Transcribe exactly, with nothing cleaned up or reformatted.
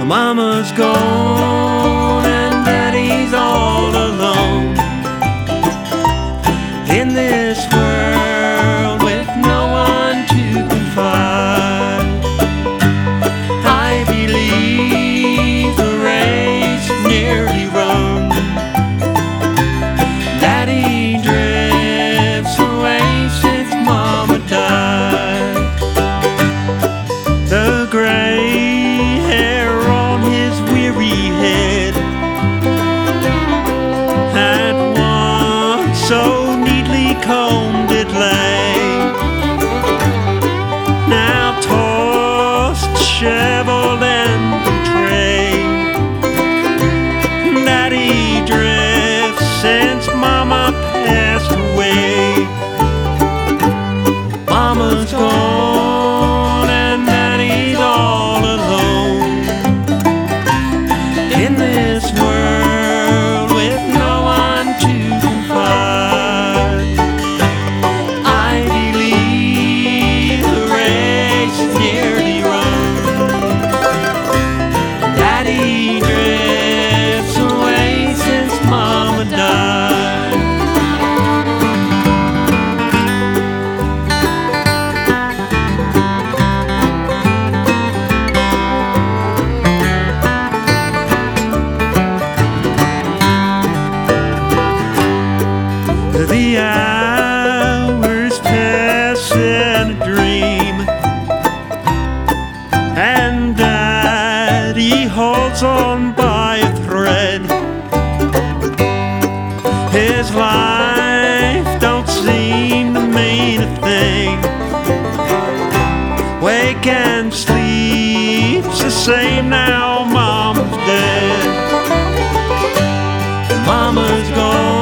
Mama's gone and Daddy's all alone in this world with no one to confide. I believe the race nearly run. Daddy drifts away since Mama died. The gray hair on his weary head had once so neatly combed it lay, now tossed, disheveled and betrayed. Daddy drifts since Mama passed away. Mama's gone and Daddy's all alone in this world with no one to confide. I believe the race is nearly run. Daddy drifts away since Mama died. The hours pass in a dream, and Daddy holds on by a thread. His life don't seem to mean a thing. Wake and sleep's the same now. Mama's dead. Mama's gone.